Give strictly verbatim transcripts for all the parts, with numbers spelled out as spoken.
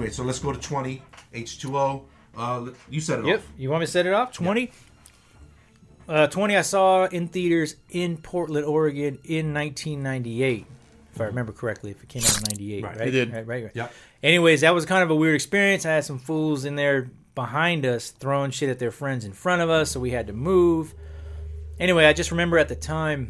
anyway, so let's go to twenty. H two O. Uh, you set it yep. off. You want me to set it off? twenty? Yeah. Uh, twenty I saw in theaters in Portland, Oregon in nineteen ninety-eight. If I remember correctly, if it came out in ninety-eight. Right. right? It did. Right, right, right. Yeah. Anyways, that was kind of a weird experience. I had some fools in there behind us throwing shit at their friends in front of us, so we had to move. Anyway, I just remember at the time,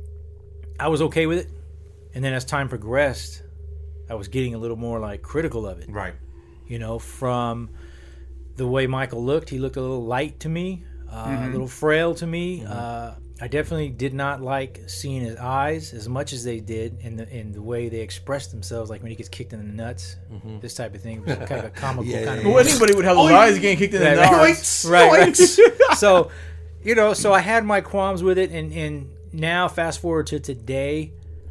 I was okay with it. And then as time progressed, I was getting a little more like critical of it. Right. You know, from the way Michael looked, he looked a little light to me, uh, mm-hmm. a little frail to me. Mm-hmm. Uh, I definitely did not like seeing his eyes as much as they did, in the in the way they expressed themselves, like when he gets kicked in the nuts, mm-hmm. this type of thing. It was kind of a comical yeah, kind yeah, of. Well, anybody would have those oh, eyes getting kicked in the right, nuts. Right, right. right. So, you know, so I had my qualms with it, and, and now fast forward to today,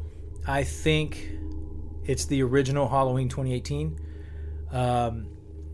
I think it's the original Halloween twenty eighteen. Um,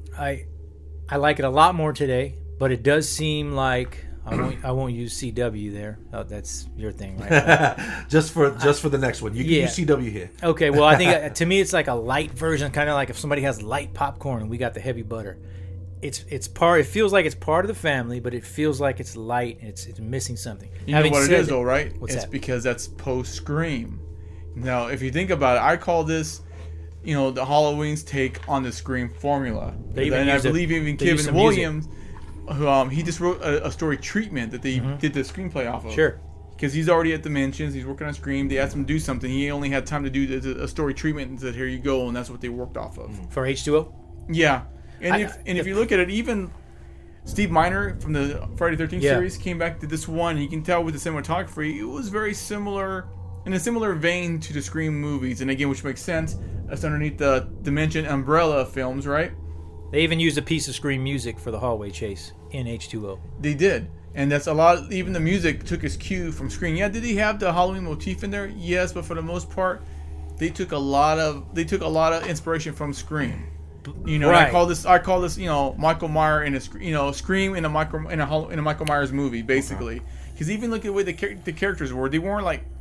I I like it a lot more today, but it does seem like I won't I won't use C W there. Oh, that's your thing, right? just for just for the next one, you can yeah. use C W here. Okay, well I think uh, to me it's like a light version, kind of like if somebody has light popcorn and we got the heavy butter. It's it's part. It feels like it's part of the family, but it feels like it's light and it's it's missing something. You Having know what it said is, that, though, right? What's it's that? because that's post Scream. Now, if you think about it, I call this, you know, the Halloween's take on the Scream formula. They even and I use a- believe even they use Kevin some Williams, who, um, he just wrote a, a story treatment that they Mm-hmm. did the screenplay off of. Sure. Because he's already at Dimensions, he's working on Scream. They asked him to do something. He only had time to do the, a story treatment and said, "Here you go," and that's what they worked off of. For H two O. Yeah, and I- if and if you look at it, even Steve Miner from the Friday the thirteenth Yeah. series came back to this one. You can tell with the cinematography, it was very similar, in a similar vein to the Scream movies. And again, which makes sense. That's underneath the Dimension umbrella of films, right? They even used a piece of Scream music for the hallway chase in H two O. They did. And that's a lot, even the music took its cue from Scream. Yeah, did he have the Halloween motif in there? Yes, but for the most part, they took a lot of, they took a lot of inspiration from Scream. You know, Right. I call this, I call this, you know, Michael Myers in a, sc- you know, Scream in a Michael in a Hall- in a Michael Myers movie, basically. Because even look at the way the char- the characters were, they weren't like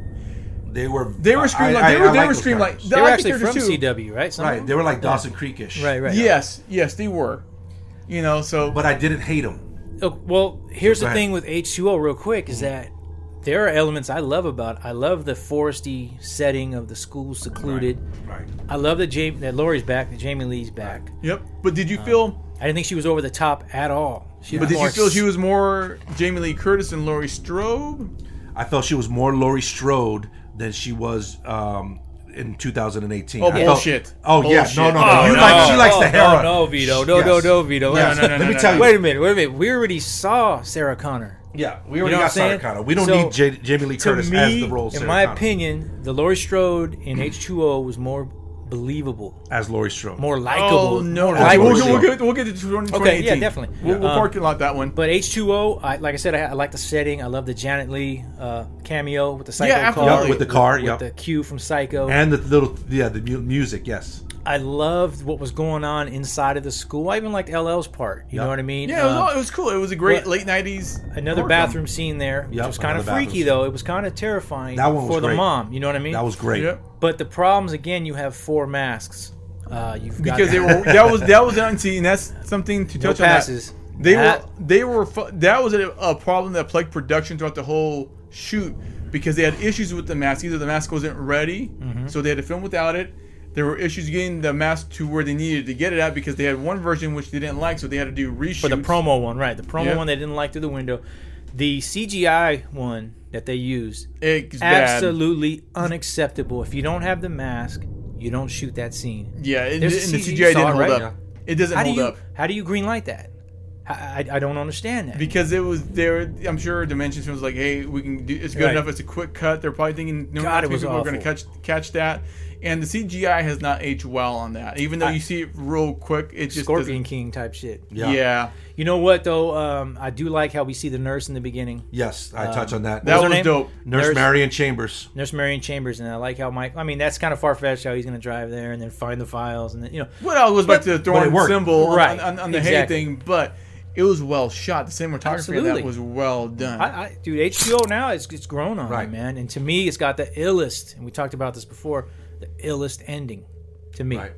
They were. they were Scream I- like I- they I were they like were those Scream like characters. They I were like actually the from characters too. C W, right? Some of Right. them? They were like Dawson Creekish. Right, right. Yes, yes, they were. You know, so But I didn't hate them. Oh, well, here's Go the ahead. thing with H two O real quick is that there are elements I love about it. I love the foresty setting of the school secluded. Right. I love that Jamie, that Laurie's back, that Jamie Lee's back. yep. But did you feel? I didn't think she was over the top at all. She But was did you more feel she s- was more Jamie Lee Curtis than Laurie Strode? I felt she was more Laurie Strode than she was um, in two thousand eighteen. Oh, I felt- bullshit. oh yeah, Bullshit. no, no, no. Oh, you no. like she likes oh, the hair. Oh, on- no, Vito. No, no, Yes. no, Vito. Yes. No, no, no, Let no, me no, tell no. you. Wait a minute. Wait a minute. We already saw Sarah Connor. Yeah, we You already know what got I'm Sarah saying? Connor. We don't So, need J- Jamie Lee To Curtis me, as the role. of in Sarah my Connor. opinion, the Laurie Strode in H two O was more believable, as Laurie Strode. more likable. Oh no! more Okay, As we'll, Laurie get, we'll, Strode. get, we'll get to twenty eighteen. Okay, yeah, definitely. We'll, we'll Um, park a lot that one. But H two O, I, like I said, I, I like the setting. I love the Janet Leigh uh, cameo with the Psycho Yeah, car. absolutely. With the car, with, yep. with the cue from Psycho. And the little, yeah, the mu- music, yes. I loved what was going on inside of the school. I even liked L L's part. You Yep. know what I mean? Yeah, it was, Um, all- it was cool. It was a great but- late nineties Another horror bathroom scene there, which Yep, was kind of another freaky bathroom though. It was kind of terrifying That one was for the great. mom. You know what I mean? That was great. film. Yep. But the problems again, you have four masks. Uh, you've got Because they were that was that was unseen. That's something to no touch passes. on. That. They That- were they were fu- that was a, a problem that plagued production throughout the whole shoot because they had issues with the mask. Either the mask wasn't ready, Mm-hmm. so they had to film without it. There were issues getting the mask to where they needed to get it at because they had one version which they didn't like, so they had to do reshoots. for the promo one, right? The promo Yep. one they didn't like through the window. The C G I one that they used, It's bad. absolutely unacceptable. If you don't have the mask, you don't shoot that scene. Yeah, and, and There's a the C G C G I you saw didn't it, hold right? up. It doesn't How do hold you up. how do you greenlight that? I, I, I don't understand that. Because it was there, I'm sure Dimensions was like, "Hey, we can do. It's good Right. enough. It's a quick cut." They're probably thinking, "No, God, not it too was people are going to awful. catch catch that." And the C G I has not aged well on that. Even though I- you see it real quick, it just Scorpion doesn't. King type shit. Yeah. Yeah, You know what though? Um, I do like how we see the nurse in the beginning, Yes, I touch on that. that was her was name? dope. Nurse, Nurse- Marion Chambers. Nurse Marion Chambers, and I like how Mike. I mean, that's kind of far fetched how he's going to drive there and then find the files, and then you know. What else goes back to the but thorn it worked. symbol on- Right. on, on, the Exactly. hay thing, but it was well shot. The cinematography of Absolutely. that was well done. I, I, dude, H two O now it's it's grown on Right. me, man. And to me, it's got the illest. And we talked about this before. The illest ending, to me. Right.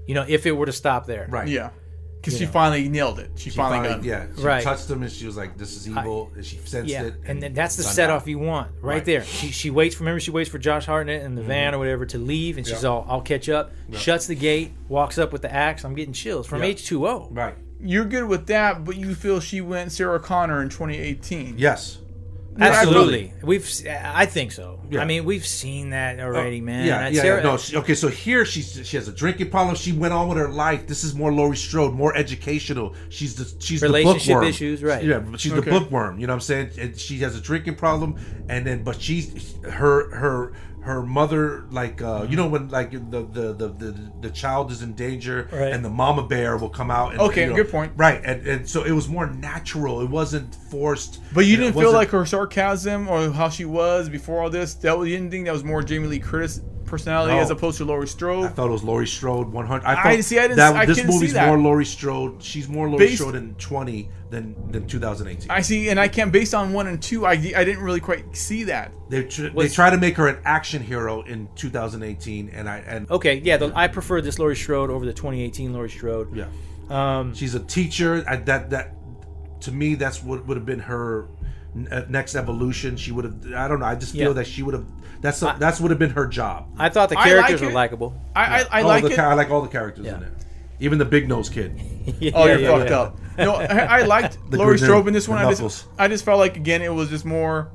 You know, if it were to stop there. Right. Yeah. Because You she know. finally nailed it. She, She finally, finally, got it. yeah, she Right. touched him and she was like, "This is evil," and she sensed Yeah, it. and then that's the done set that. off you want right, Right. there. She she waits. Remember, she waits for Josh Hartnett in the van or whatever to leave, and she's Yeah. all, "I'll catch up." Yeah. Shuts the gate, walks up with the axe. I'm getting chills from Yeah. H two O. Right. You're good with that, but you feel she went Sarah Connor in twenty eighteen. Yes. Absolutely, we've. I think so. Yeah. I mean, we've seen that already, man. Yeah, That yeah, Sarah- yeah. No, she, okay, so here she's she has a drinking problem. She went on with her life. This is more Laurie Strode, more educational. She's the she's Relationship the bookworm. issues, right. Yeah, but she's Okay. the bookworm. You know what I'm saying? And she has a drinking problem, and then but she's her her her mother, like uh, you know when like the the, the the the child is in danger, Right. and the mama bear will come out. And, Okay, you know, good point. Right, and and so it was more natural. It wasn't forced. But you It didn't feel wasn't- like her sarcasm or how she was before all this. That was, you didn't think that was more Jamie Lee Curtis personality No. as opposed to Laurie I Strode. thought it was Laurie Strode one hundred. I, I- thought see, I didn't- that I this couldn't see movie's that. more Laurie Strode. She's more Laurie Based- Strode in twenty than than two thousand eighteen. I see, and I can't based on one and two. I, I didn't really quite see that. They tr- they Was- try to make her an action hero in two thousand eighteen, and I and Okay, yeah, the, I prefer this Laurie Strode over the twenty eighteen Laurie Strode. yeah, Um, she's a teacher. I, that that to me that's what would have been her n- uh, next evolution. She would have. I don't know. I just feel Yeah. that she would have. That's a, that's would have been her job. I thought the I characters like were it. likable. I, I, I oh, like the it. ca- I like all the characters Yeah. in it, even the big nose kid. Yeah, Oh, you're yeah, fucked yeah. up. No, I, I liked The Laurie green- Strode in this the one. I knuckles. just, I just felt like again it was just more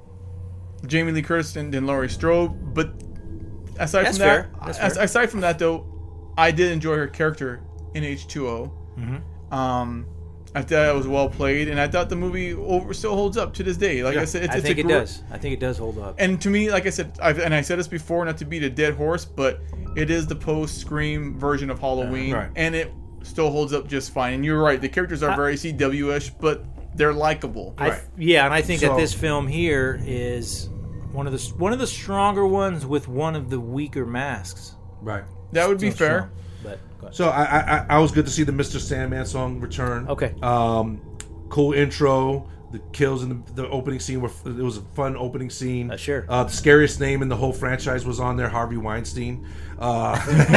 Jamie Lee Curtis than, than Laurie Strode. But aside That's from that, fair. That's as- fair. aside from that though, I did enjoy her character in H two O. Mm-hmm. Um, I thought it was well played, and I thought the movie over still holds up to this day. Like Yeah. I said, it's, I it's think a it gr- does. I think it does hold up. And to me, like I said, I've, and I said this before, not to beat a dead horse, but it is the post-Scream version of Halloween, Right. and it still holds up just fine. And you're right, the characters are I- very C W-ish, but they're likable. I, Right. yeah, and I think So- that this film here is one of the one of the stronger ones with one of the weaker masks. Right. That would be Still fair. strong, but go ahead. So I, I I was good to see the Mister Sandman song return. Okay. Um, cool intro. The kills in the, the opening scene were it was a fun opening scene. Uh, sure. Uh, the scariest name in the whole franchise was on there, Harvey Weinstein. Uh,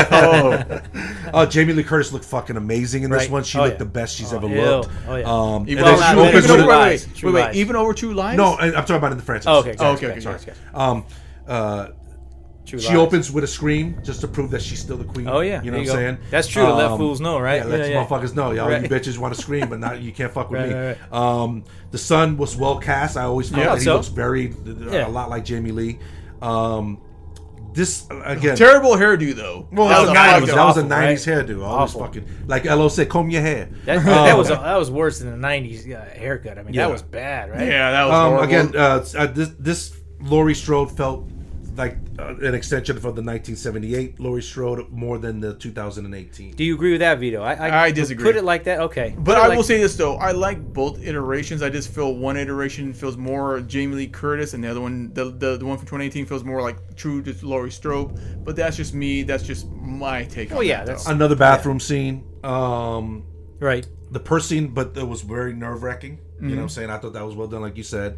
Oh, uh, Jamie Lee Curtis looked fucking amazing in this Right. one. She Oh, looked yeah. the best she's Oh, ever hell. looked. Oh, yeah. Um, even, and Well, then not she really. opens even True with over, wait, Lies. wait, True wait, wait, Lies. even over two lives? no, I'm talking about in the franchise. Oh, okay. Oh, Sorry, okay, okay, sorry, sorry. sorry, sorry. Um, uh, True she Lies. opens with a scream just to prove that she's still the queen. Oh yeah, you know there what I'm go. saying? That's true. to let Um, fools know, right? Yeah, let you motherfuckers know, y'all. Right. You bitches want to scream, but not you can't fuck with Right, me. right, Um, the son was well cast. I always felt Yeah, that he so? looks very Yeah. a lot like Jamie Lee. Um, this again. Terrible hairdo, though. Well, That that was was, a nineties. fucking- That was a awful, nineties right? hairdo. Always Awful. fucking like L O said, comb your hair. That, that was that was worse than the nineties uh, haircut. I mean, Yeah. that was bad, right? Yeah, that was Um, horrible. again, uh, uh, this this Laurie Strode felt like uh, an extension from the nineteen seventy-eight Laurie Strode more than the two thousand eighteen. Do you agree with that, Vito? I, I, I disagree. Put it like that, okay. But Put it I like- will say this though, I like both iterations. I just feel one iteration feels more Jamie Lee Curtis, and the other one, the the, the one from twenty eighteen, feels more like true to Laurie Strode. But that's just me. That's just my take. Oh, on yeah, that, that's- though. Another bathroom scene. Um, right. the purse scene, but it was very nerve wracking. Mm-hmm. You know what I'm saying? I thought that was well done, like you said.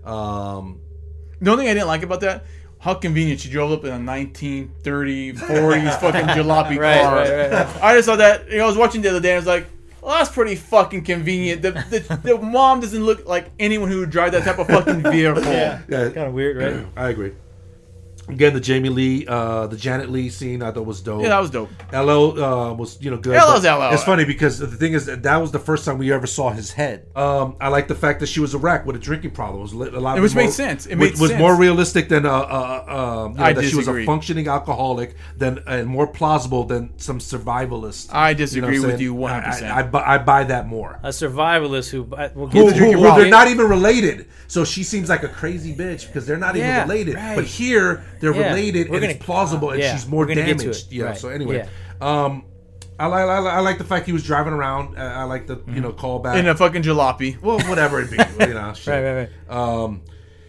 Um, The only thing I didn't like about that, how convenient she drove up in a nineteen thirty, forties fucking jalopy Right, car. right, right, right. I just saw that. You know, I was watching the other day. and I was like, well, that's pretty fucking convenient. The, the the mom doesn't look like anyone who would drive that type of fucking vehicle. Yeah. yeah, Kind of weird, right? I agree. Again, the Jamie Lee, uh, the Janet Lee scene, I thought was dope. Yeah, that was dope. L O uh, was, you know, good. L O's but L O. It's funny because the thing is that, that was the first time we ever saw his head. Um, I like the fact that she was a wreck with a drinking problem. It was li- a lot. It was more, made sense. It which made was sense. more realistic than uh, uh, um, you know, I that she was a disagree. functioning alcoholic than and more plausible than some survivalist. I You know disagree what I'm with saying? you one hundred I, percent. I, I, bu- I buy that more. A survivalist who uh, will Who, get the who, drinking who they're problem. not even related, so she seems like a crazy bitch because they're not Yeah, even related. right. But here they're Yeah, related we're and gonna- it's plausible, and yeah, she's more we're gonna get to damaged. it. Yeah. Right. So anyway, Yeah. um, I like I, like- I like the fact he was driving around. Uh, I like the you know callback. In a fucking jalopy. well, whatever it be, you know. Shit. Right, right, right. Um,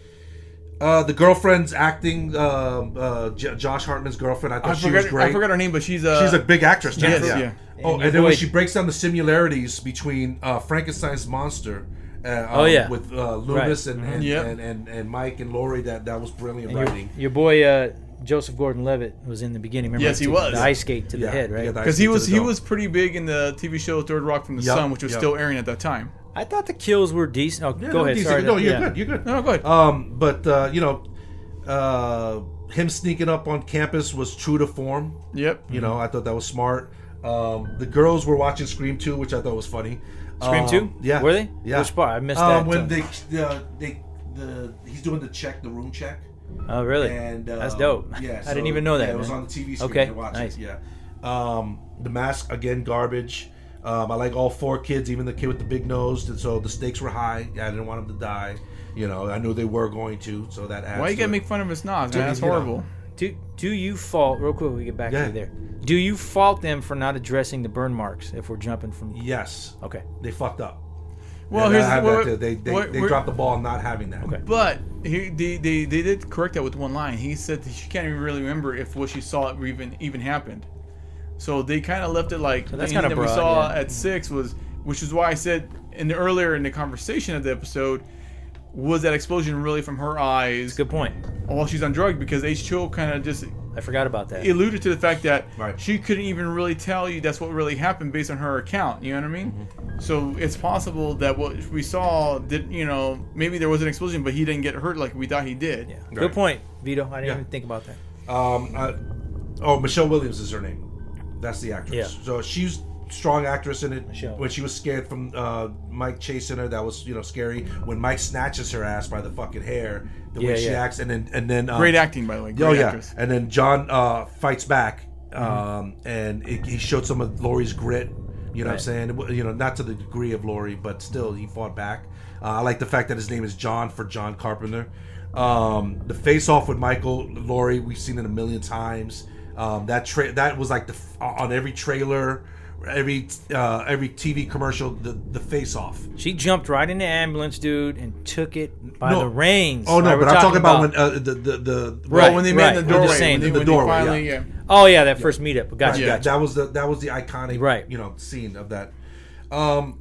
uh, the girlfriend's acting, uh, uh, J- Josh Hartman's girlfriend. I thought I she forgot. was great. I forgot her name, but she's a. She's a big actress. too. Yes, yeah. yeah. Oh, And and, your then when boy- she breaks down the similarities between uh, Frankenstein's monster. Uh, um, Oh, yeah. with uh, Loomis Right. and, and, Yep. and, and and Mike and Laurie, that that was brilliant And your, writing. your boy uh, Joseph Gordon-Levitt was in the beginning. Remember? Yes, he the, was. The ice skate to Yeah, the head, he right? got the ice Because he skate to was the he dome. was pretty big in the T V show Third Rock from the Yep, Sun, which was yep. still airing at that time. I thought the kills were decent. Oh, Yeah, go no, ahead. decent. Sorry. No, to- you're yeah. good. You're good. No, no, go ahead. Um, but uh, you know, uh, him sneaking up on campus was true to form. Yep. You know, I thought that was smart. Um, the girls were watching Scream two, which I thought was funny. Scream Um, two? Yeah. Were they? Yeah. Which part? I missed um, that. When too. they, uh, they, the he's doing the check, the room check. Oh, really? And uh, That's dope. Yeah, I didn't so, even know that. Yeah, it was man. on the T V screen. Okay, to watch nice. It, yeah. Um, the mask again, garbage. Um, I like all four kids, even the kid with the big nose. And so the stakes were high. I didn't want them to die. You know, I knew they were going to. So that adds. Why you to gotta it. make fun of his nose, Dude, man? That's you know. horrible. Do do you fault real quick? We get back Yeah. to you there. Do you fault them for not addressing the burn marks? If we're jumping from Yes, okay, they fucked up. Well, And here's I have what- that too. they they, what- they we're- dropped the ball not having that. Okay. But he, they, they they did correct that with one line. He said that she can't even really remember if what she saw even even happened. So they kind of left it like So that's the kinda ending that we broad, saw yeah. at six was, which is why I said in the earlier in the conversation of the episode, was that explosion really from her eyes good point. while she's on drugs? Because H two O kind of just I forgot about that. alluded to the fact that Right. she couldn't even really tell you that's what really happened based on her account. You know what I mean? Mm-hmm. So it's possible that what we saw did, you know, maybe there was an explosion, but he didn't get hurt like we thought he did. yeah. Right. Good point, Vito. I didn't Yeah. even think about that. Um, uh, oh, Michelle Williams is her name. That's the actress. Yeah. So she's a strong actress in it. Michelle. When she was scared from uh, Mike chasing her, that was you know scary. When Mike snatches her ass by the fucking hair, the Yeah, way she yeah. acts, and then and then um, Great acting, by the way. Great Oh yeah, actress. and then John uh, fights back, Mm-hmm. um, and it, he showed some of Laurie's grit. You know Right. what I'm saying? It wa- You know, not to the degree of Laurie, but still, he fought back. Uh, I like the fact that his name is John for John Carpenter. Um, the face off with Michael Laurie, we've seen it a million times. Um, that tra- that was like the f- on every trailer, every uh, every T V commercial. The the face off. She jumped right in the ambulance, dude, and took it by No. the reins. Oh no, Like we're but I'm talking about, when uh, the the the Right. Oh, when they right. met in the I'm doorway. just saying, when they, in the when they doorway, finally, yeah. yeah. Oh yeah, that first meetup. Gotcha, Yeah, gotcha. that was the that was the iconic Right. you know scene of that. Um,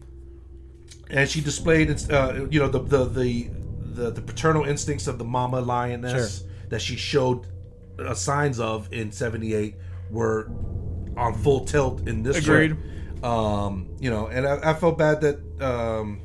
and she displayed its uh, you know the the, the the the paternal instincts of the mama lioness Sure. that she showed uh, signs of in seventy-eight were on full tilt in this Agreed. show. Um, you know, and I, I felt bad that um,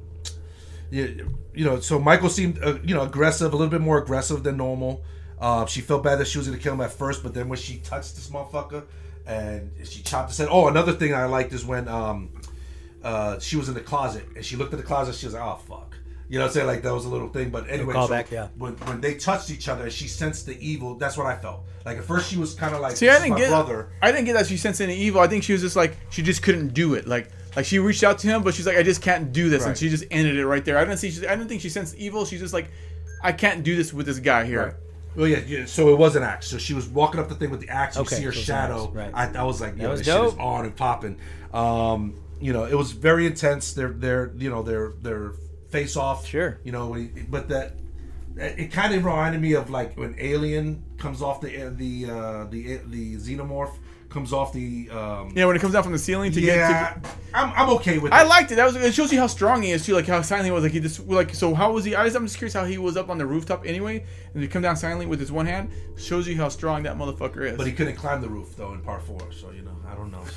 you, you know, so Michael seemed uh, you know aggressive, a little bit more aggressive than normal. Uh, she felt bad that she was going to kill him at first, but then when she touched this motherfucker and she chopped his head. Oh, another thing I liked is when um, uh, she was in the closet and she looked at the closet. She was like, "Oh fuck," you know what I'm saying? Like that was a little thing. But anyway, so callback, yeah. when when they touched each other, she sensed the evil. That's what I felt. Like at first she was kind of like, See, "This I is didn't my get. brother." I didn't get that she sensed any evil. I think she was just like she just couldn't do it. Like like she reached out to him, but she's like, I just can't do this, and Right. she just ended it right there. I didn't see. I didn't think she sensed evil. She's just like, I can't do this with this guy here. Right. Well, yeah, yeah. So it was an axe. So she was walking up the thing with the axe. You Okay, see her so it's shadow. an axe, right. I, I was like, yo, was this shit is dope. on and popping. Um, you know, it was very intense. Their, their, you know, their, their face off. Sure. You know, when he- but that it kind of reminded me of like when Alien comes off the the uh, the the xenomorph comes off the. Um, Yeah, when it comes down from the ceiling to yeah, get. To, I'm, I'm okay with I it. liked it. That was. It shows you how strong he is too. Like how silent he was. Like he just like. So how was he? I was, I'm just curious how he was up on the rooftop anyway, and to come down silently with his one hand shows you how strong that motherfucker is. But he couldn't climb the roof though in part four, so you know I don't know.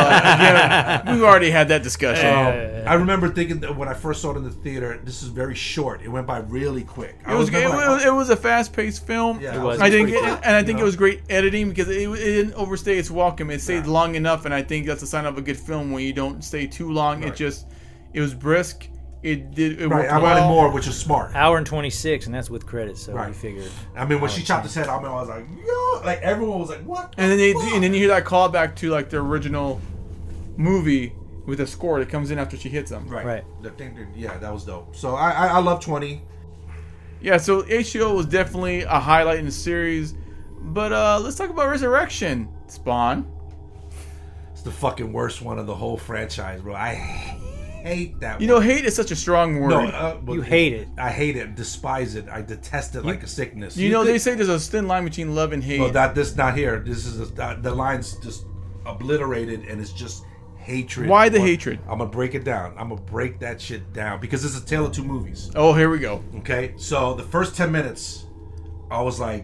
Well, again, we've already had that discussion. Um, I remember thinking that when I first saw it in the theater, this is very short. It went by really quick. I It was, it, remember, like, was, it was a fast-paced film. Yeah, It I was. I think, pretty it, quick, and I you think know? it was great editing because it, it didn't overstay its welcome. It stayed Yeah. long enough, and I think that's a sign of a good film when you don't stay too long. It Right. just, it was brisk. It did. It Right, worked I well. wanted more, which is smart. Hour and twenty six, and that's with credits. So Right. we figured. I mean, when hour she and chopped ten. his head, I, mean, I was like, yo, like everyone was like, what? the And then they, fuck? and then you hear that callback to like the original movie with a score that comes in after she hits him. right, Right. The thing, yeah, that was dope. So I, I, I love twenty. Yeah, so H B O was definitely a highlight in the series. But uh let's talk about Resurrection. Spawn. It's the fucking worst one of the whole franchise, bro. I hate that. You one. know, hate is such a strong word. no, uh, but You hate it. I hate it, despise it, I detest it like a sickness. you know, they say there's a thin line between love and hate. Well, that this not here. This is a, uh, the line's just obliterated, and it's just hatred. Why the Well, hatred? I'm gonna break it down. I'm gonna break that shit down because it's a tale of two movies. Oh, here we go. Okay, so the first ten minutes, I was like,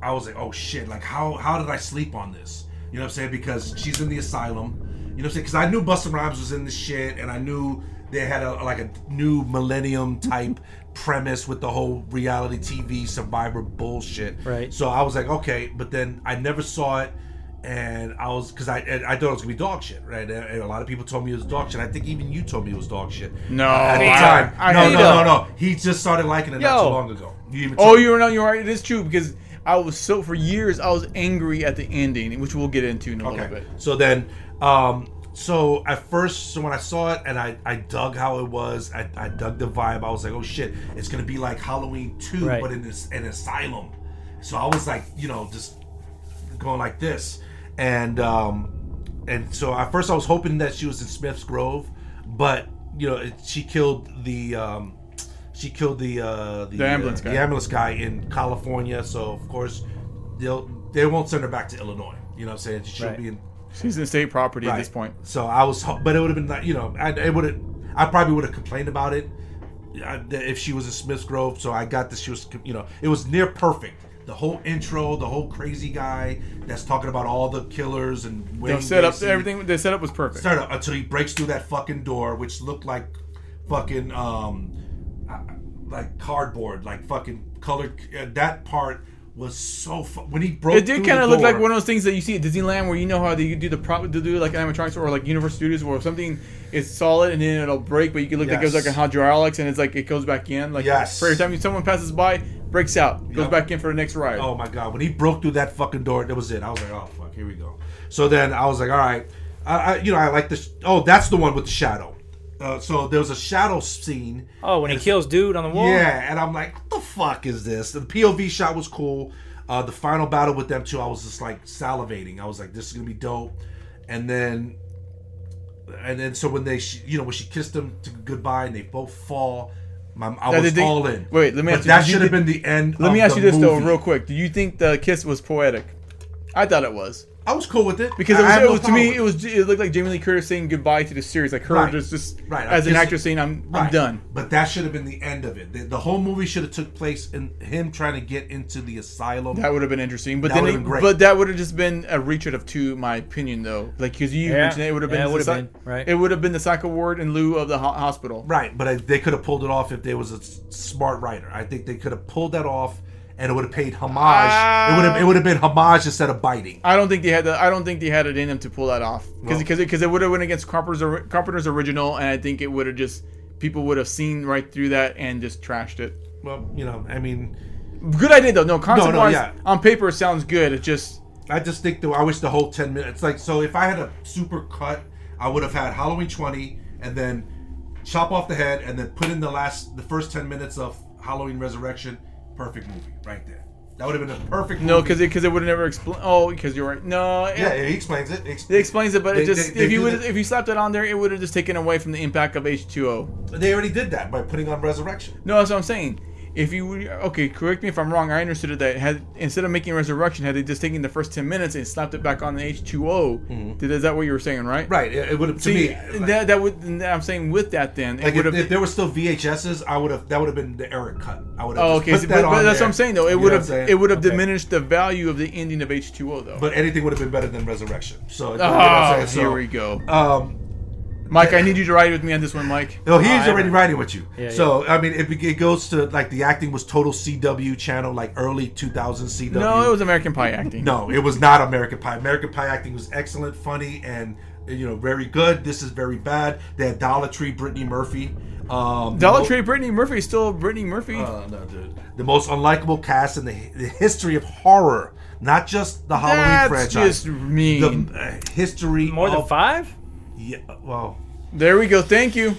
I was like, oh shit, like how how did I sleep on this? You know what I'm saying? Because she's in the asylum. You know what I'm saying? Because I knew Busta Rhymes was in this shit, and I knew they had a like a new millennium type premise with the whole reality T V Survivor bullshit. Right. So I was like, okay, but then I never saw it, and I was because I I thought it was gonna be dog shit, right? And a lot of people told me it was dog shit. I think even you told me it was dog shit. No, at the I- time. I no, hate no, it. no, no. He just started liking it not Yo. too long ago. You even Oh, told me. you're not. You're right. It is true because I was so for years I was angry at the ending, which we'll get into in a little bit. So then, um, so at first, so when I saw it and I, I dug how it was, I, I dug the vibe. I was like, oh shit, it's gonna be like Halloween two, Right. but in this an asylum. So I was like, you know, just going like this, and um, and so at first I was hoping that she was in Smith's Grove, but you know, it, she killed the. Um, She killed the uh, the, The ambulance uh, guy. the ambulance guy in California, so of course they'll they won't send her back to Illinois. You know what I'm saying? She'll Right. be in She's in state property at right. this point. So I was, ho- but it would have been like you know, I it would have, I probably would have complained about it uh, if she was in Smith's Grove. So I got that she was, you know, it was near perfect. The whole intro, the whole crazy guy that's talking about all the killers and They Wayne set up Gacy. everything. The setup was perfect. Start up until he breaks through that fucking door, which looked like fucking um, uh, like cardboard, like fucking colored. Uh, that part was so fu- when he broke. It did through kind the of look like door- one of those things that you see at Disneyland, where you know how they do the prop, they do like animatronics or like Universal Studios, where something is solid and then it'll break, but you can look like it goes Yes. like a hydraulics and it's like it goes back in. Like Yes. for every time someone passes by, breaks out, goes Yep. back in for the next ride. Oh my god! When he broke through that fucking door, that was it. I was like, oh fuck, here we go. So then I was like, all right, I, I you know I like this. Oh, that's the one with the shadow. Uh, so there was a shadow scene. Oh, when he It's- kills dude on the wall. Yeah, and I'm like, what the fuck is this? The P O V shot was cool. Uh, the final battle with them two, I was just like salivating. I was like, this is gonna be dope. And then, and then so when they, she, you know, when she kissed him to goodbye and they both fall, my, I Now, was did they- all in. wait, let me But ask you, that did you should have think- been the end. Let of me ask the you this though, movie. real quick. Do you think the kiss was poetic? I thought it was. I was cool with it Because I it was, had it no was to problem me, with it was it looked like Jamie Lee Curtis saying goodbye to the series, like her Right. just, just Right, as an just- actress saying, "I'm I'm Right. done." But that should have been the end of it. The, the whole movie should have took place in him trying to get into the asylum. That would have been interesting, but That then, would it, have been great. but that would have just been a reach out of two, my opinion, though. Like because you Yeah. mentioned it, it would have been Yeah, it the would have psy- been, right. It would have been the psycho ward in lieu of the ho- hospital. Right, but I, they could have pulled it off if there was a s- smart writer. I think they could have pulled that off, and it would have paid homage. Ah. it would have it would have been homage instead of biting. I don't think they had the. I don't think they had it in them to pull that off because Well- because because it would have went against Carpenter's ori- Carpenter's original, and I think it would have just people would have seen right through that and just trashed it. Well, you know, I mean, Good idea though. No, concept no, wise, yeah. on paper it sounds good. It just I just think that I wish the whole ten minutes. Like, so if I had a super cut, I would have had Halloween twenty, and then chop off the head, and then put in the last the first ten minutes of Halloween Resurrection. Perfect movie, right there. That would have been a perfect. no movie. because it because it would have never explain. Oh, because you're right. No, it, yeah, he explains it. He ex- it explains it, but They- it just they- they if you do would that- if you slapped it on there, it would have just taken away from the impact of H two O. They already did that by putting on Resurrection. No, that's what I'm saying. If you would- okay, correct me if I'm wrong. I understood it that had instead of making Resurrection, had they just taken the first ten minutes and slapped it back on the H two O? Did is that what you were saying, right? Right. It, it would have to See, me. Like, that that would I'm saying with that then it like would if, have. if there were still V H Ses, I would have. That would have been the Eric cut. I would have. Oh, just okay, put see, that but, on but that's there. what I'm saying though. It You would know have what I'm saying? it would have Okay. diminished the value of the ending of H two O though. But anything would have been better than Resurrection. So you know oh, what I'm saying? here So, we go, Um, Mike. I need you to ride with me on this one, Mike. no, he's Oh, I already know. riding with you. Yeah, so I mean, it, it goes to like the acting was total C W channel, like early two thousand C W. No, it was American Pie acting. No, it was not American Pie. American Pie acting was excellent, funny, and you know very good. This is very bad. They had Dollar Tree, Brittany Murphy. Um, Dollar the mo- Tree Brittany Murphy is still Brittany Murphy. Uh, no, dude. The most unlikable cast in the, the history of horror, not just the Halloween That's franchise. just mean. The uh, history More than of, five? Yeah, well, There we go. Thank you.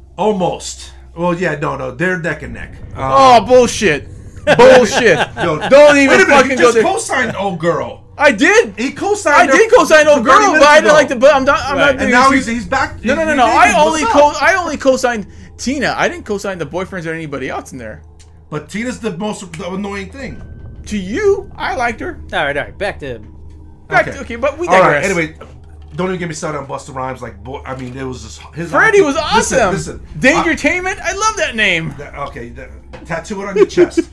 almost. Well, yeah, no, no, they're neck and neck. Oh Um, bullshit. Bullshit. yo, Don't even wait a minute, fucking he go just there. co-signed Old Girl. I did. He co-signed. I her did co-sign for Old Girl, thirty but I minutes didn't like ago. the. But I'm not. I'm Right. not. And doing now it. he's he's back. No, no, no, He- no. he- I what's only up? co. I only co-signed Tina. I didn't co-sign the boyfriends or anybody else in there. But Tina's the most the annoying thing. To you, I liked her. All right, all right. Back to Back Okay. to, okay, but we All digress. right. Anyway, don't even get me started on Busta Rhymes. Like, boy, I mean, it was just his. Freddie was awesome. Listen, listen. Dangertainment. I love that name. I- okay, that, tattoo it on your chest.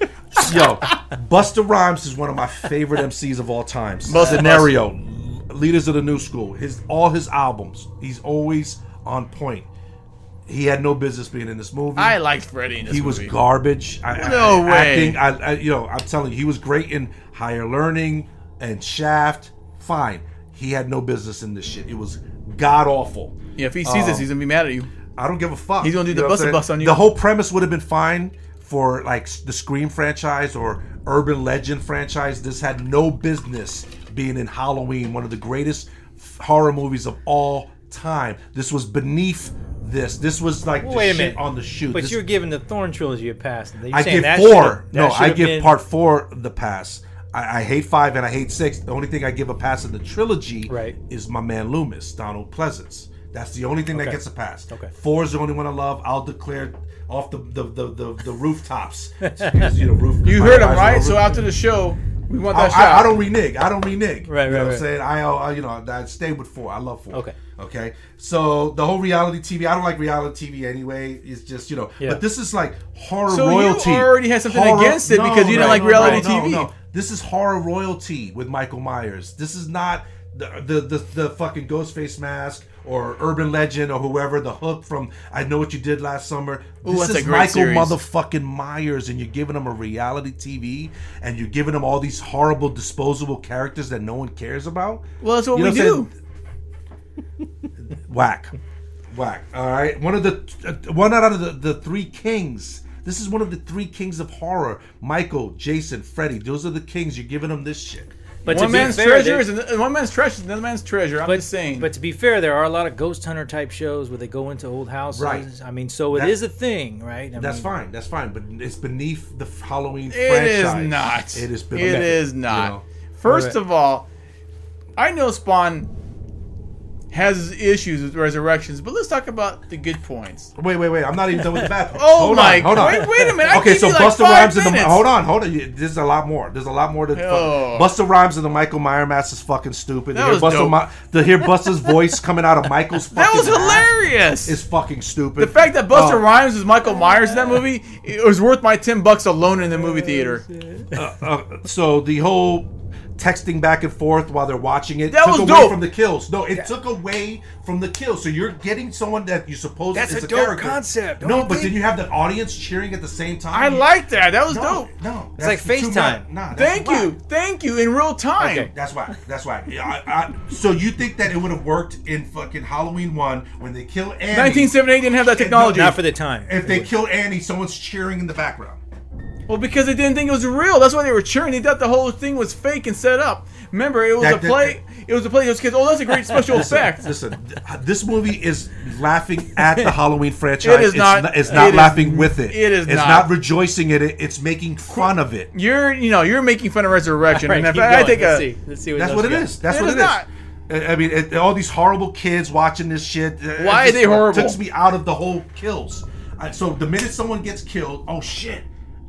Yo, Busta Rhymes is one of my favorite M Cs of all time. Busta- Scenario, Leaders of the New School, his all his albums, he's always on point. He had no business being in this movie. I liked Freddie in this he movie. was garbage. I, No I, way. Acting, I, I, you know, I'm telling you, he was great in Higher Learning and Shaft. Fine. He had no business in this shit. It was god awful. Yeah, if he sees Um, this, he's gonna be mad at you. I don't give a fuck. He's gonna do You the know what I'm Busta saying? Bus on you. The whole premise would have been fine for like the Scream franchise or Urban Legend franchise. This had no business being in Halloween, one of the greatest f- horror movies of all time. This was beneath this. This was like Well, the wait a shit minute. on the shoot. But This- you're giving the Thorn trilogy a pass. You're I saying give that four. should've- No, that I should've give been- part four the pass. I, I hate five and I hate six. The only thing I give a pass in the trilogy Right. is my man Loomis, Donald Pleasance. That's the only thing that Okay. gets a pass. Okay. Four is the only one I love. I'll declare off the the the, the, the rooftops. Because, you know, roof, You my heard him, eyes are right? on So roof- after the show, we want I, that shot. I, I don't renege. I don't renege. Right, you know right, what I'm right. saying? I, uh, you know, I stay with four. I love four. Okay. Okay. So the whole reality T V, I don't like reality T V anyway. It's just, you know, Yeah. but this is like horror So you royalty. already had something Horror- against it because you didn't like reality T V. This is horror royalty with Michael Myers. This is not the the the, the fucking Ghostface mask or Urban Legend or whoever, the Hook from I Know What You Did Last Summer. Ooh, This that's a is great Michael series. motherfucking Myers, and you're giving him a reality T V, and you're giving him all these horrible, disposable characters that no one cares about. Well, that's what You know we what I'm do. saying? Whack, whack. All right, one of the uh, one out of the, the three kings. This is one of the three kings of horror. Michael, Jason, Freddy. Those are the kings. You're giving them this shit. But One to be man's fair, treasure there- is an- one man's treasure is another man's treasure. I'm but, just saying. But to be fair, there are a lot of ghost hunter type shows where they go into old houses. Right. I mean, so it That- is a thing, right? I That's mean, fine. That's fine. But it's beneath the Halloween It franchise. is not. It is. It beneath, is you not. know. First Right. of all, I know Spawn has issues with resurrections, but let's talk about the good points. Wait, wait, wait. I'm not even done with the bad part. Oh hold my! On, hold on. Wait, wait a minute. I Okay, gave so you like Busta five Rhymes and the minutes. hold on, hold on. You- There's a lot more. There's a lot more to. Oh. Busta Rhymes and the Michael Myers mask is fucking stupid. That to hear was Busta dope. Mi- to hear Busta's voice coming out of Michael's fucking That was mask hilarious. is fucking stupid. The fact that Busta Uh, Rhymes was Michael Myers in that movie, it was worth my ten bucks alone in the movie theater. uh, so the whole texting back and forth while they're watching it That took was away dope. from the kills. No, it took away from the kills. So you're getting someone that you suppose That's is a a, dope character. concept, don't No, you but think? then you have the audience cheering at the same time. I like that. That was no, dope. No, It's like that's too FaceTime. much. Nah, that's Thank whack. you. Thank you. In real time. Okay. That's why. That's why. Yeah, I, I, so you think that it would have worked in fucking Halloween one when they kill Annie? nineteen seventy-eight didn't have that technology. Not for the time. If they kill Annie, someone's cheering in the background. Well, because they didn't think it was real. That's why they were cheering. They thought the whole thing was fake and set up. Remember, it was That- a that- play. It was a play. Those kids. Oh, that's a great special effect. Listen, th- this movie is laughing at the Halloween franchise. It is it's not- It's not it is- laughing with it. it is It's not. not rejoicing in it. It's making fun of it. You're, you know, you're making fun of Resurrection. All right, and if keep I going. think Let's a, see. Let's see what That's else what it you got. is. That's It what is it is. not. I I mean, it, all these horrible kids watching this shit. uh, Why it are they just horrible? Takes me out of the whole kills. I, so the minute someone gets killed, oh shit,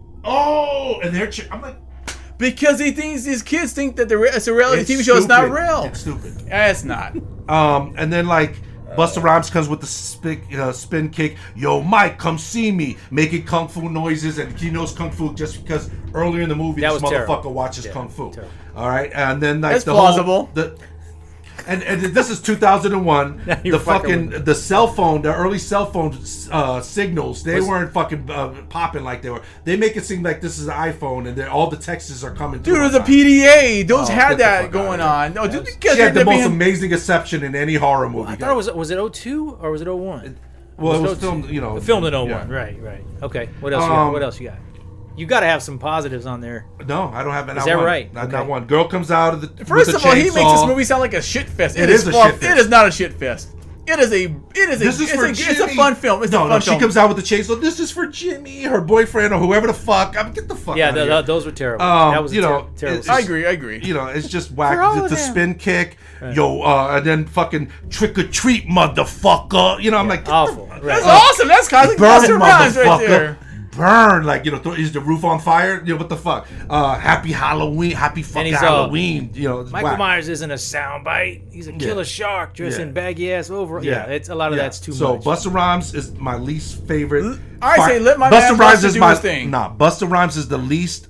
oh, and they're. Che- I'm like, because he thinks these kids think that the re- it's a reality it's T V show. It's not stupid. real. It's stupid. Yeah, it's not. Um, and then like Busta Rhymes comes with the spin, uh, spin kick. Yo, Mike, come see me, making kung fu noises, and he knows kung fu just because earlier in the movie That this was motherfucker terrible. watches Yeah, kung fu. terrible. All right, and then like That's the plausible. whole the. And, and this is two thousand one. You're The fucking fucking the cell phone, the early cell phone uh, signals, they Was- weren't fucking uh, popping like they were. They make it seem like this is an iPhone, and they're- all the texts are coming. Dude, it through was on a time. P D A. Those Oh, had get the that fuck going outta on. No, That just was- because She had they're the most being- amazing exception in any horror movie. I thought it was was it oh two or was it oh one? Well, it was oh two? filmed, you know, filmed in oh one. yeah. Right, right. Okay. What else? you got? Um, What else you got? You got to have some positives on there. No, I don't have. Not that one. right? Not, Okay. not one. Girl comes out of the. First with of a all, he makes this chainsaw. movie sound like a shit fest. It it is is a fun. shit fest. It is not a shit fest. It is a. It is a. This is it's, for a Jimmy. it's a fun film. It's no, a fun no. She film. comes out with the chainsaw. This is for Jimmy, her boyfriend, or whoever the fuck. I mean, get the fuck. Yeah, out the, of the, here. those were terrible. Um, that was a you ter- know, terrible. it's- I agree. I agree. You know, it's just For whack. all The, of the them. spin kick, yo, uh, and then fucking trick or treat, motherfucker. You know, I'm like, get the- Awful. Right. That's awesome. That's classic burn, Busta Rhymes right motherfucker. there. Burn, like, you know, th- is the roof on fire? You know, what the fuck? Uh, happy Halloween, happy fucking he's all- Halloween. You know, it's Michael whack. Myers isn't a soundbite. He's a killer shark dressed Yeah. in baggy ass over. Yeah. it's a lot of Yeah. that's too so much. Busta Rhymes is my least favorite. I Fi- say let my Busta man Rhymes Busta is do my his thing. Nah, Busta Rhymes is the least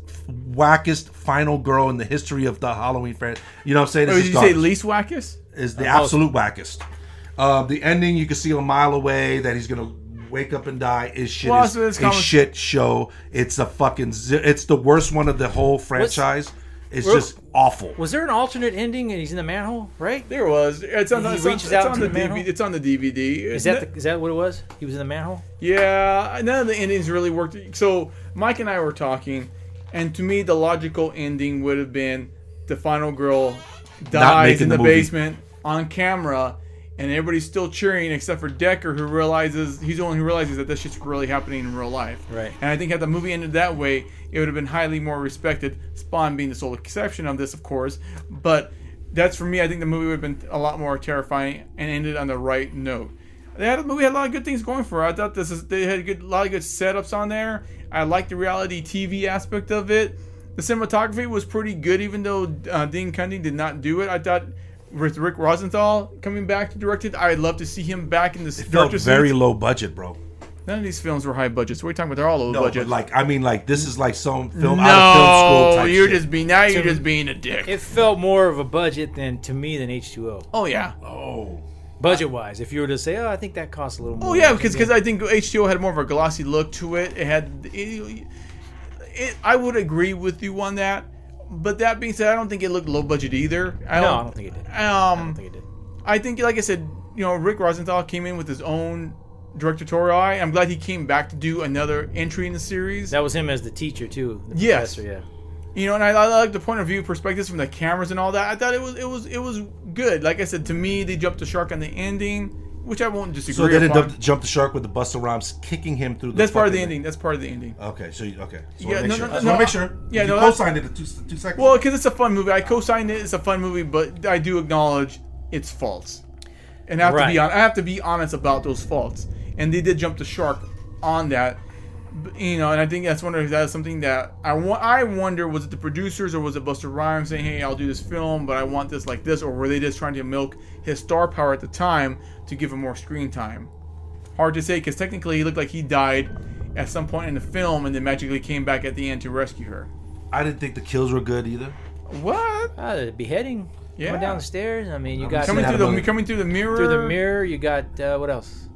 wackest final girl in the history of the Halloween franchise. You know what I'm saying? Oh, This did is you say garbage. least wackest? Is the Uh, most- absolute wackest. Uh, the ending, you can see a mile away that he's gonna wake up and die. Is shit. Well, is so it's a common- shit show. It's a fucking. zi- It's the worst one of the whole franchise. It's Real- just awful. Was there an alternate ending and he's in the manhole? Right? There was. It's on, He it's on, reaches it's out on to the, the manhole? D V D. It's on the D V D. Is that the, is that what it was? He was in the manhole. Yeah, none of the endings really worked. So Mike and I were talking, and to me, the logical ending would have been the final girl dies making in the the, movie. basement on camera, and everybody's still cheering except for Decker, who realizes he's the one who realizes that this shit's really happening in real life. Right. And I think had the movie ended that way, it would have been highly more respected. Spawn being the sole exception of this, of course, but that's for me. I think the movie would have been a lot more terrifying and ended on the right note. They had a movie had a lot of good things going for it. I thought this is they had a, good, a lot of good setups on there. I liked the reality T V aspect of it. The cinematography was pretty good, even though uh, Dean Cundey did not do it. I thought with Rick Rosenthal coming back to direct it, I'd love to see him back in this It felt director's very seat. low budget, bro. None of these films were high budgets. What are you talking about? They're all low No, budget. but like I mean, like this is like some film out of film school no, type you're shit. just being now. You're To- just being a dick. It felt more of a budget than to me than H two O. oh yeah. Oh, Budget wise, if you were to say, oh, I think that costs a little more. Oh yeah, because because I think H two O had more of a glossy look to it. It had, it, it, I would agree with you on that. But that being said, I don't think it looked low budget either. I no, I don't think it did. I Um, don't think it did. I think, like I said, you know, Rick Rosenthal came in with his own directorial eye. I'm glad he came back to do another entry in the series. That was him as the teacher too. The Yes. professor, yeah. You know, and I, I like the point of view perspectives from the cameras and all that. I thought it was it was it was good. Like I said, to me, they jumped the shark on the ending, which I won't disagree. so they didn't upon. dump, jump the shark with the Busta Rhymes kicking him through. the That's part of the fucking- ending. That's part of the ending. Okay, so you, okay, so Yeah, yeah, make no, sure. no, Just no, want to make no. sure. Yeah, you no, that's- co-signed it in two, two seconds. Well, because it's a fun movie. I co-signed it. It's a fun movie, but I do acknowledge its faults, and I have to be Right. on. I have to be honest about those faults. And they did jump the shark on that, B- you know. And I think that's one of that's something that I want. I wonder, was it the producers or was it Busta Rhymes saying, "Hey, I'll do this film, but I want this like this," or were they just trying to milk his star power at the time to give him more screen time? Hard to say, because technically he looked like he died at some point in the film, and then magically came back at the end to rescue her. I didn't think the kills were good either. What? Ah, the beheading. Yeah. Coming down the stairs. I mean, you I'm got Coming Seen through that the movie. coming through the mirror. through the mirror. You got uh, what else?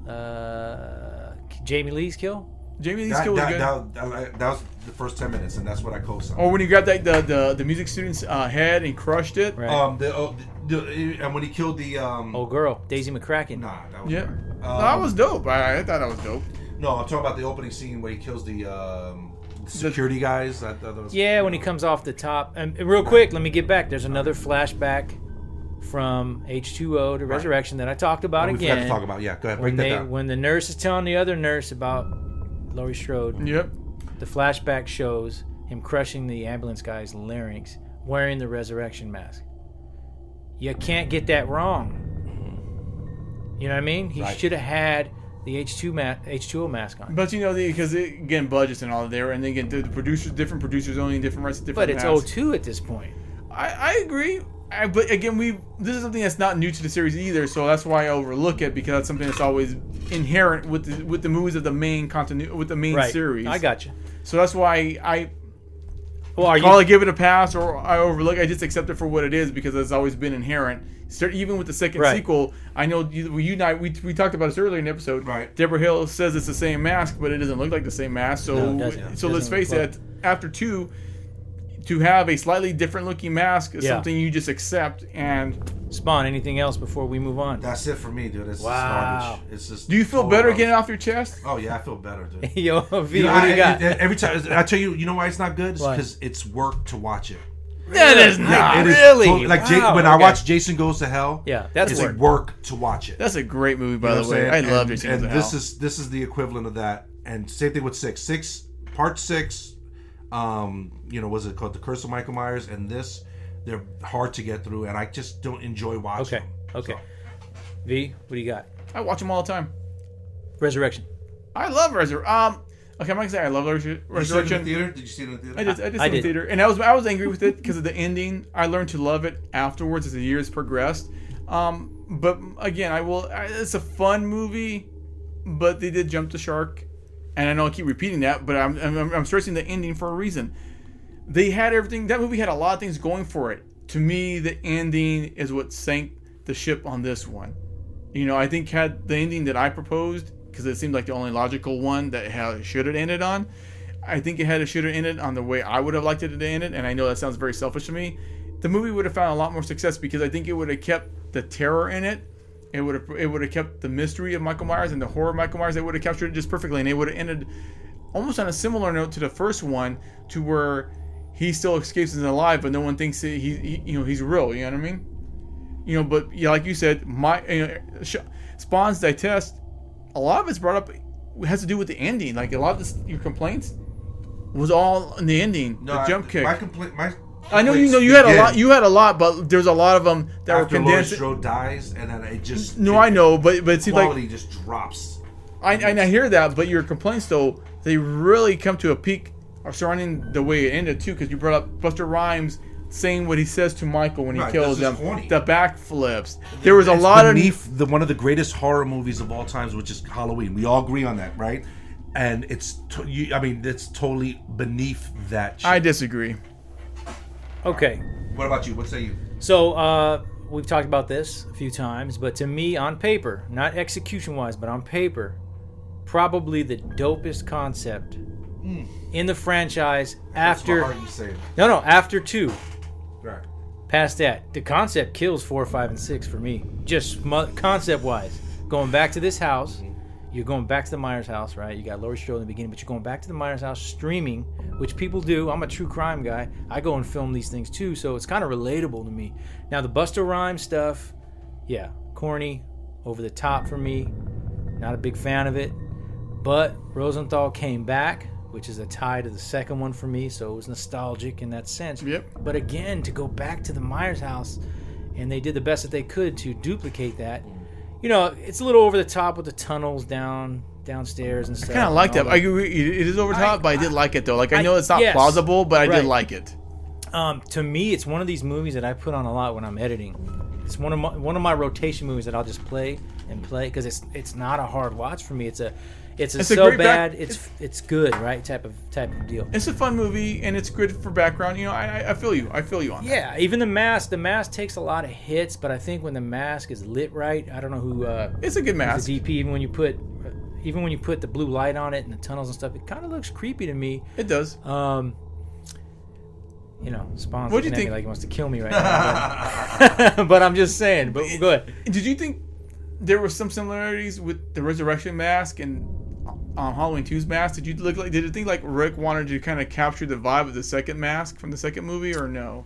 Uh, Jamie Lee's kill. Jamie Lee That, Skill was that, good. that, that, that was the first ten minutes, and that's what I co-signed. Or when he grabbed that, the, the the music student's uh, head and crushed it. Right. Um, the, oh, the, the and when he killed the um, Oh, girl, Daisy McCracken. nah, that was Yeah, right. No, that Um, was dope. I, I thought that was dope. no, I'm talking about the opening scene where he kills the um, security guys. I thought that was Yeah, when he comes off the top. And real quick, let me get back. There's another flashback from H two O to Resurrection that I talked about Oh, we again. forgot to talk about. Yeah, go ahead, when break that they down. when the nurse is telling the other nurse about Laurie Strode, Yep. the flashback shows him crushing the ambulance guy's larynx wearing the resurrection mask. You can't get that wrong. You know what I mean? He Right. should have had the H two ma- H two O mask on. But you know, because again, budgets and all there, and then again, the, the producers, different producers owning different rights, to different. But it's masks. O two at this point. I, I agree. I, but again, we this is something that's not new to the series either, so that's why I overlook it, because that's something that's always inherent with the, with the movies of the main continuity, with the main Right. series. I got you. So that's why I Well, are call you it give it a pass, or I overlook. I just accept it for what it is, because it's always been inherent. Start, even with the second Right. sequel, I know you, you and I we, we talked about this earlier in the episode. Right. Deborah Hill says it's the same mask, but it doesn't look like the same mask. So No, it doesn't. so It let's doesn't face look it. After two, to have a slightly different looking mask is Yeah. something you just accept. And Spawn, anything else before we move on? That's it for me, dude. It's Wow. just garbage. It's just. do you feel total better garbage. getting it off your chest? Oh yeah, I feel better, dude. Yo, V, You know, what do I- you got? I- every time I tell you, you know why it's not good? It's Why? because it's work to watch it. That is not. It is really? totally- like J- Wow, when I okay. watch Jason Goes to Hell. Yeah, that's it's work. like work to watch it. That's a great movie, by You know the what I'm way. I saying? love and, Jason And Goes to this Hell. is this is the equivalent of that. And same thing with six. Six part six. Um, you know, was it called The Curse of Michael Myers? And this, they're hard to get through, and I just don't enjoy watching. Okay, them. okay. So, V, what do you got? I watch them all the time. Resurrection. I love Resurrection. Um, okay, I'm not gonna say I love Resur- Did you see it in Resurrection. the theater? Did you see it in the theater? I did. I did I see it in did. theater, and I was I was angry with it because of the ending. I learned to love it afterwards as the years progressed. Um, but again, I will. I, it's a fun movie, but they did jump the shark, and I know I keep repeating that, but I'm I'm, I'm stressing the ending for a reason. they had everything. That movie had a lot of things going for it. To me, the ending is what sank the ship on this one. You know, I think had the ending that I proposed, because it seemed like the only logical one that how it should have ended on. I think it had it should have ended on the way I would have liked it to end it, and I know that sounds very selfish to me. The movie would have found a lot more success because I think it would have kept the terror in it. It would have it would have kept the mystery of Michael Myers and the horror of Michael Myers. They would have captured it just perfectly, and it would have ended almost on a similar note to the first one, to where he still escapes and is alive, but no one thinks he, he you know he's real. You know what I mean? You know, but yeah, like you said, my you know, Spawn's Digest, a lot of it's brought up. It has to do with the ending. Like a lot of this, your complaints was all in the ending. No, the jump I, kick. My complaint. My I know you know you had a lot. You had a lot, but there's a lot of them that after were Laurie condensed. Strode dies, and then it just No, it, I know, but but it seems like quality just drops. I, I I hear that, but your complaints though, they really come to a peak surrounding the way it ended too, because you brought up Buster Rhymes saying what he says to Michael when he Right, kills this is him, corny. the backflips. There was a It's lot of beneath the one of the greatest horror movies of all times, which is Halloween. We all agree on that, right? And it's, to, you, I mean, it's totally beneath that. Shit. I disagree. Okay. What about you? What say you? So, uh, we've talked about this a few times, but to me, on paper, not execution-wise, but on paper, probably the dopest concept Mm. in the franchise That's after... what you saying. No, no, after two. Right. Past that, the concept kills four, five, and six for me. Just mo- concept-wise. Going back to this house... Mm-hmm. You're going back to the Myers house, right? You got Laurie Strode in the beginning, but you're going back to the Myers house streaming, which people do. I'm a true crime guy. I go and film these things too, so it's kind of relatable to me. Now, the Busta Rhymes stuff, yeah, corny, over the top for me. Not a big fan of it. But Rosenthal came back, which is a tie to the second one for me, so it was nostalgic in that sense. Yep. But again, to go back to the Myers house, and they did the best that they could to duplicate that. You know, it's a little over the top with the tunnels down downstairs and stuff. I kind of like that. and I all agree. It is over top, I- but I did like it though. Like I, I- know it's not yes. plausible, but I Right. did like it. Um, to me, it's one of these movies that I put on a lot when I'm editing. It's one of my one of my rotation movies that I'll just play and play because it's it's not a hard watch for me. It's a it's a It's a so great back- bad it's it's good, right, type of type of deal. It's a fun movie and it's good for background. You know, I I- I feel you. I feel you on that. Yeah, even the mask. The mask takes a lot of hits, but I think when the mask is lit right, I don't know who. Uh, It's a good the mask. D P. Even when you put, even when you put the blue light on it and the tunnels and stuff, it kind of looks creepy to me. It does. Um, you know, Spawn's What'd you looking at think- me like he wants to kill me right now. But, but I'm just saying. But go ahead. Did you think there were some similarities with the Resurrection mask and um, Halloween two's mask? Did you look like? Did you think like Rick wanted to kind of capture the vibe of the second mask from the second movie, or no?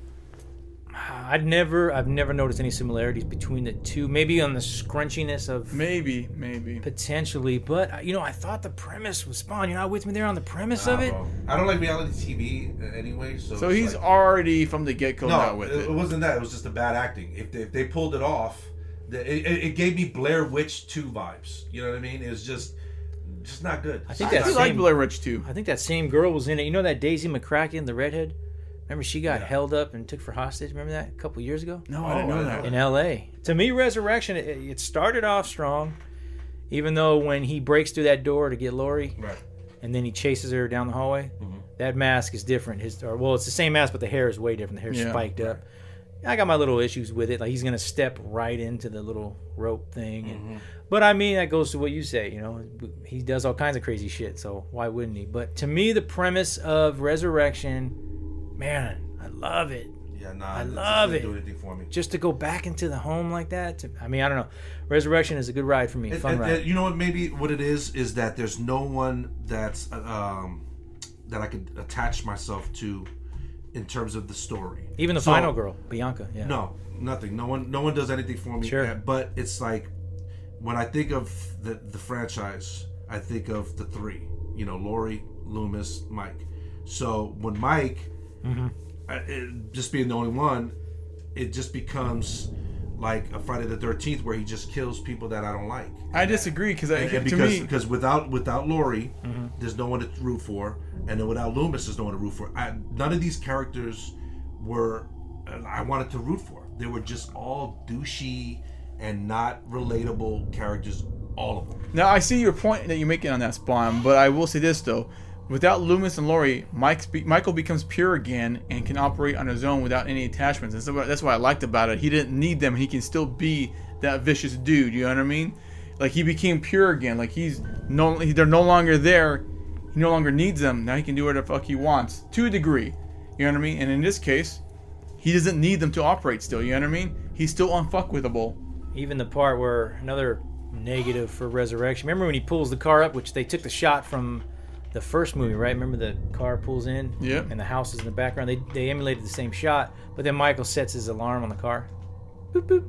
I'd never, I've never noticed any similarities between the two. Maybe on the scrunchiness of Maybe, maybe. potentially, but you know, I thought the premise was Spawn. You're not with me there on the premise of Nah, it. bro. I don't like reality T V anyway, so. So it's he's like, already from the get go no, not with it, it. it wasn't that. It was just the bad acting. If they, if they pulled it off, the, it, it it gave me Blair Witch two vibes. You know what I mean? It was just, just not good. I think I that do like same- Blair Witch too. I think that same girl was in it. You know that Daisy McCracken, the redhead? Remember she got Yeah. held up and took for hostage? Remember that a couple years ago? No, I didn't Oh, know I that. In L A. To me, Resurrection, it, it started off strong, even though when he breaks through that door to get Laurie, Right. and then he chases her down the hallway, Mhm. that mask is different. His, or well, it's the same mask, but the hair is way different. The hair's Yeah. spiked up. I got my little issues with it. Like he's gonna step right into the little rope thing, and, Mhm. but I mean that goes to what you say. You know, he does all kinds of crazy shit. So why wouldn't he? But to me, the premise of Resurrection, man, I love it. Yeah, nah. I it just love didn't it. Do anything for me. Just to go back into the home like that. To, I mean, I don't know. Resurrection is a good ride for me. It- Fun it- ride. it- you know what? Maybe what it is is that there's no one that's um, that I could attach myself to in terms of the story. Even the So- final girl, Bianca. Yeah. No, nothing. No one. No one does anything for me. Sure. Yeah, but it's like when I think of the the franchise, I think of the three. You know, Laurie, Loomis, Mike. So when Mike, Mm-hmm. uh, it, just being the only one, it just becomes like a Friday the thirteenth where he just kills people that I don't like. I disagree because And, and to because me, because without without Laurie, Mm-hmm. there's no one to root for, and then without Loomis, there's no one to root for. I, none of these characters were uh, I wanted to root for. They were just all douchey and not relatable characters. All of them. now I see your point that you're making on that Spawn, but I will say this though: Without Loomis and Laurie, Mike's be- Michael becomes pure again and can operate on his own without any attachments. That's what, that's what I liked about it. He didn't need them. He can still be that vicious dude. You know what I mean? Like, he became pure again. Like, he's no, they're no longer there. He no longer needs them. Now he can do whatever the fuck he wants to a degree. You know what I mean? And in this case, he doesn't need them to operate still. You know what I mean? He's still unfuckwithable. Even the part where another negative for Resurrection. Remember when he pulls the car up, which they took the shot from the first movie, right? Remember the car pulls in, Yep. and the house is in the background. They they emulated the same shot, but then Michael sets his alarm on the car. Boop boop.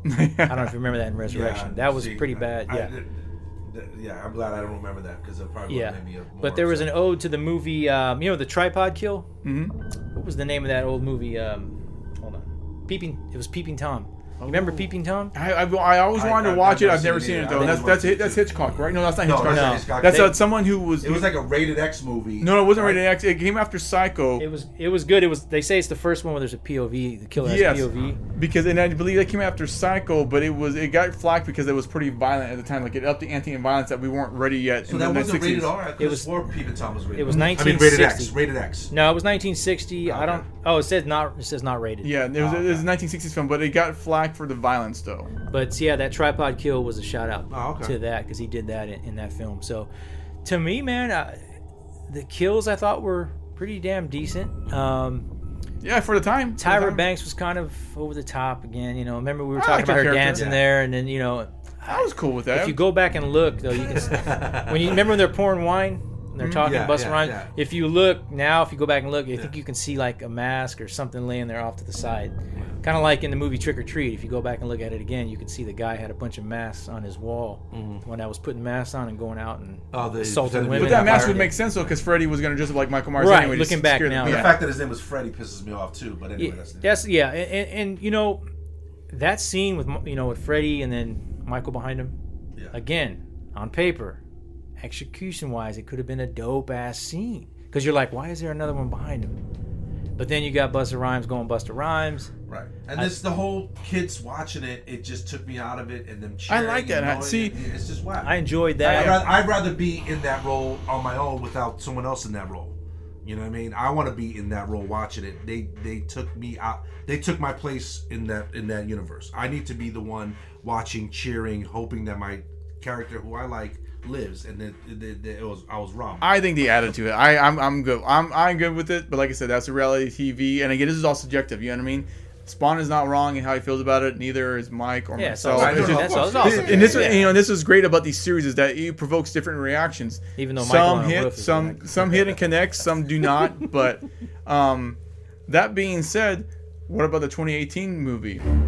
I don't know if you remember that in Resurrection. Yeah, that was see, pretty I- bad. I- Yeah, th- th- yeah. I'm glad I don't remember that because it probably yeah. would have made me a more But there was an upset. ode to the movie. Um, you know, the tripod kill. Mm-hmm. What was the name of that old movie? Um, hold on, Peeping. It was Peeping Tom. You remember Peeping Tom? I, I, I always I- wanted I- to watch I've it. never I've never seen seen it it either. though. I That's think that's it was that's too. Hitchcock, right? No, that's not No, Hitchcock. that's No. not Hitchcock. That's They- uh, someone who was. It was like a rated X movie. no, it wasn't right? rated X. It came after Psycho. It was. It was good. It was. They say it's the first one where there's a P O V. The killer has Yes, P O V. because and I believe it came after Psycho, but it was it got flack because it was pretty violent at the time. Like it upped the ante and violence that we weren't ready yet. So in that the wasn't sixties. rated R. I It could was- swore Peeping Tom was rated. it was I mean rated nineteen X. sixty. Rated X. No, it was nineteen sixty. I don't. Oh, it says not. It says not rated. Yeah, it was, Oh, it was okay. a nineteen sixties film, but it got flack for the violence though. But yeah, that tripod kill was a shout out Oh, okay. to that because he did that in, in that film. So, to me, man, I, the kills I thought were pretty damn decent. Um, Yeah, for the time. for the Tyra time. Banks was kind of over the top again. You know, remember we were I talking liked about her her character. dancing Yeah. there, and then you know, I was cool with that. if you go back and look though, you can s- when you remember when they're pouring wine. And they're talking Yeah, Busta yeah, Rhymes. yeah. If you look now, if you go back and look, I think you can see like a mask or something laying there off to the side. Kind of like in the movie Trick or Treat. If you go back and look at it again, you can see the guy had a bunch of masks on his wall when I was putting masks on and going out and Oh, the assaulting but women. but that mask Vampire. would make sense though, because Freddy was going to dress up like Michael Myers Right, anyway. to looking back scare them. now, The Yeah. fact that his name was Freddy pisses me off too. But anyway, Yeah, that's that's yeah, and, and, and you know that scene with you know with Freddy and then Michael behind him. Yeah. Again, on paper, execution wise, it could have been a dope ass scene because you're like, why is there another one behind him? But then you got Busta Rhymes going Busta Rhymes. right. And this the whole kids watching it. It just took me out of it, and them I cheering. like that. and I- knowing see, it, it's just whack. I enjoyed I'd that. rather, I'd rather be in that role on my own without someone else in that role. You know what I mean? I want to be in that role watching it. They they took me out. They took my place in that in that universe. I need to be the one watching, cheering, hoping that my character who I like lives. And it, it, it, it was I was wrong. I think they added to it. I, I'm, I'm good. I'm, I'm good with it. But like I said, that's a reality T V. And again, this is all subjective. You know what I mean? Spawn is not wrong in how he feels about it. Neither is Mike or Yeah, myself. so I know, It's just- of that's, course. that's awesome. and this, Yeah. you know, this is great about these series is that it provokes different reactions. Even though Michael some on a hit, roof is some like- some hit and connect, some do not. But um, that being said, what about the twenty eighteen movie?